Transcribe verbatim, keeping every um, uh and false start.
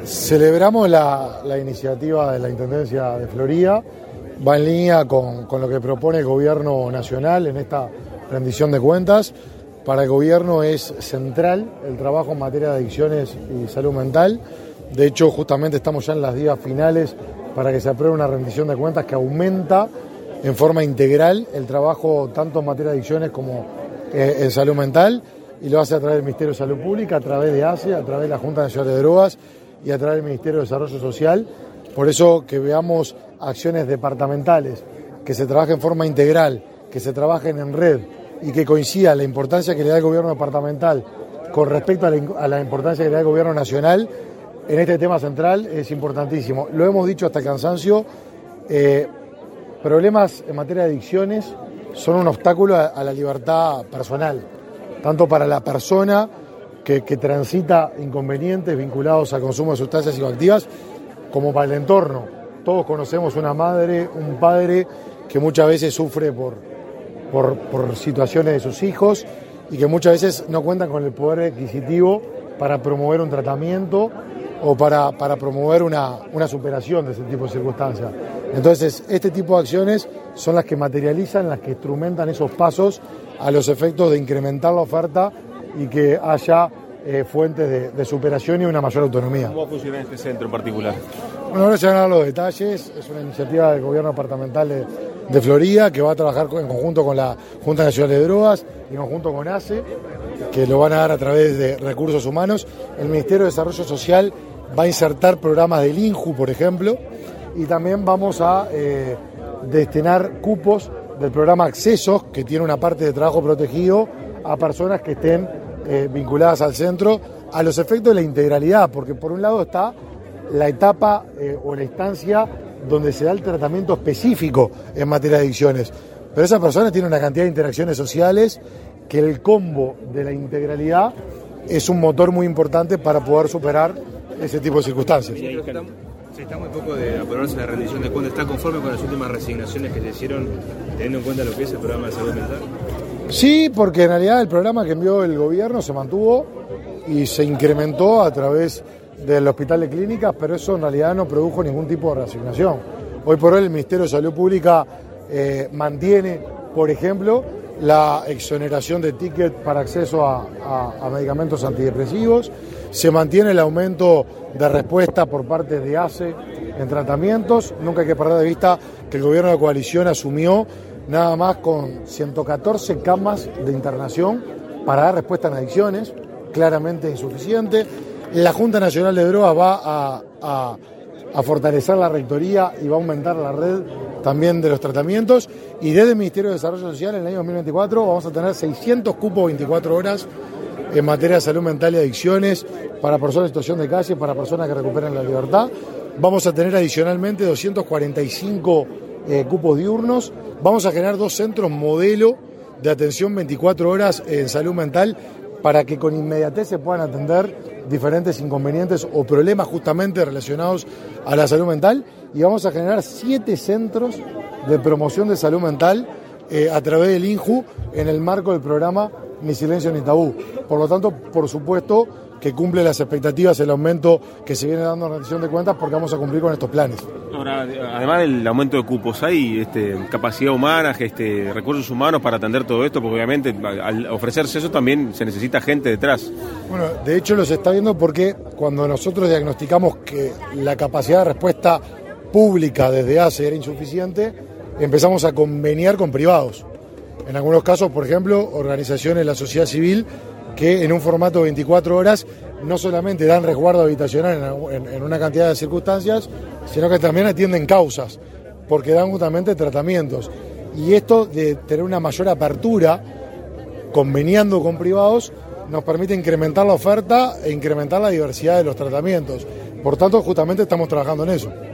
Celebramos la, la iniciativa de la Intendencia de Florida, va en línea con, con lo que propone el Gobierno Nacional en esta rendición de cuentas. Para el Gobierno es central el trabajo en materia de adicciones y salud mental. De hecho, justamente estamos ya en las días finales para que se apruebe una rendición de cuentas que aumenta en forma integral el trabajo tanto en materia de adicciones como eh, en salud mental, y lo hace a través del Ministerio de Salud Pública, a través de A C E, a través de la Junta Nacional de Drogas y a través del Ministerio de Desarrollo Social. Por eso que veamos acciones departamentales, que se trabajen en forma integral, que se trabajen en red y que coincida la importancia que le da el gobierno departamental con respecto a la, a la importancia que le da el gobierno nacional en este tema central es importantísimo. Lo hemos dicho hasta el cansancio, eh, problemas en materia de adicciones son un obstáculo a, a la libertad personal, tanto para la persona que, que transita inconvenientes vinculados al consumo de sustancias psicoactivas, como para el entorno. Todos conocemos una madre, un padre que muchas veces sufre por, por, por situaciones de sus hijos y que muchas veces no cuentan con el poder adquisitivo para promover un tratamiento o para, para promover una, una superación de ese tipo de circunstancias. Entonces, este tipo de acciones son las que materializan, las que instrumentan esos pasos a los efectos de incrementar la oferta y que haya eh, fuentes de, de superación y una mayor autonomía. ¿Cómo va a funcionar este centro en particular? Bueno, ahora se van a dar los detalles. Es una iniciativa del Gobierno Departamental de, de Florida que va a trabajar en conjunto con la Junta Nacional de Drogas y en conjunto con A C E, que lo van a dar a través de recursos humanos. El Ministerio de Desarrollo Social va a insertar programas del INJU, por ejemplo, y también vamos a eh, destinar cupos del programa Accesos, que tiene una parte de trabajo protegido, a personas que estén eh, vinculadas al centro, a los efectos de la integralidad, porque por un lado está la etapa eh, o la instancia donde se da el tratamiento específico en materia de adicciones, pero esa persona tiene una cantidad de interacciones sociales que el combo de la integralidad es un motor muy importante para poder superar ese tipo de circunstancias. Se está muy poco de aprobarse la rendición de cuentas. ¿Está conforme con las últimas resignaciones que se hicieron teniendo en cuenta lo que es el programa de salud mental? Sí, porque en realidad el programa que envió el gobierno se mantuvo y se incrementó a través del Hospital de Clínicas, pero eso en realidad no produjo ningún tipo de resignación. Hoy por hoy el Ministerio de Salud Pública eh, mantiene, por ejemplo, la exoneración de ticket para acceso a, a, a medicamentos antidepresivos, se mantiene el aumento de respuesta por parte de A C E en tratamientos. Nunca hay que perder de vista que el gobierno de coalición asumió nada más con ciento catorce camas de internación para dar respuesta en adicciones, claramente insuficiente. La Junta Nacional de Drogas va a, a, a fortalecer la rectoría y va a aumentar la red también de los tratamientos, y desde el Ministerio de Desarrollo Social en el año dos mil veinticuatro vamos a tener seiscientos cupos veinticuatro horas en materia de salud mental y adicciones para personas en situación de calle, para personas que recuperan la libertad. Vamos a tener adicionalmente doscientos cuarenta y cinco eh, cupos diurnos. Vamos a generar dos centros modelo de atención veinticuatro horas en salud mental para que con inmediatez se puedan atender diferentes inconvenientes o problemas justamente relacionados a la salud mental, y vamos a generar siete centros de promoción de salud mental eh, a través del INJU en el marco del programa Ni Silencio Ni Tabú. Por lo tanto, por supuesto que cumple las expectativas el aumento que se viene dando en la rendición de cuentas, porque vamos a cumplir con estos planes. Ahora, además del aumento de cupos, ¿hay este, capacidad humana, este, recursos humanos para atender todo esto? Porque obviamente al ofrecerse eso también se necesita gente detrás. Bueno, de hecho los está viendo porque cuando nosotros diagnosticamos que la capacidad de respuesta pública desde A C E era insuficiente, empezamos a conveniar con privados. En algunos casos, por ejemplo, organizaciones de la sociedad civil que en un formato de veinticuatro horas no solamente dan resguardo habitacional en, en, en una cantidad de circunstancias, sino que también atienden causas, porque dan justamente tratamientos. Y esto de tener una mayor apertura, conveniando con privados, nos permite incrementar la oferta e incrementar la diversidad de los tratamientos. Por tanto, justamente estamos trabajando en eso.